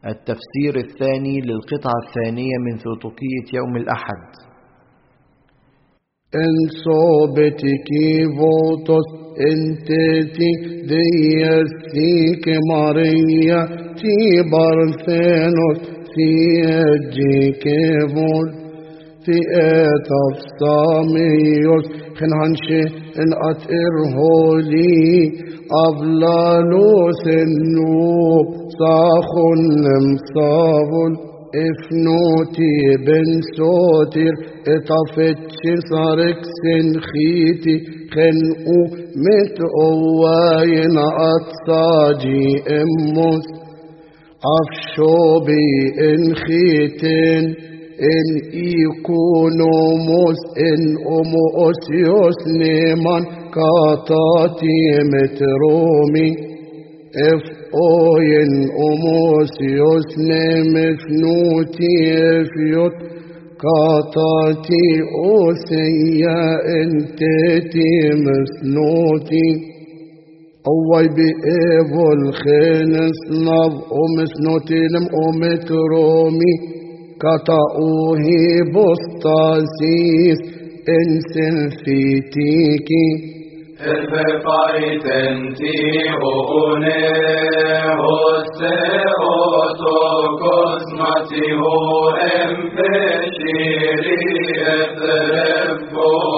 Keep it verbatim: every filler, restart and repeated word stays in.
التفسير الثاني للقطعة الثانية من ثوتوكية يوم الأحد. إن صوبتك فوتوس انتتي ديستيك ماريا تي بارثينوس في اجيك فول في اتف ساميوس خنهنشي ان اترهولي افلالوس النوب صاخن مصابل افنوتي بن سوتر اتفتش صارك سنخيتي خنقو متقواين اتصاجي اموس افشوبي انخيتن ان ايكونوموس ان اموسيوس نيمان كاتاتي مترومي اف اوين اموسيوس نمفنوتي افيوت كاتاتي اوسيا انتتي مسنوتي اوي بإيفو الخينس نظ امسنوتي لم امترومي كاتاوهي بوستاسيس انسن فيتيكي الفقايتنتي هؤونه هستيوتوكوس ماتيهو امبشيري اترفو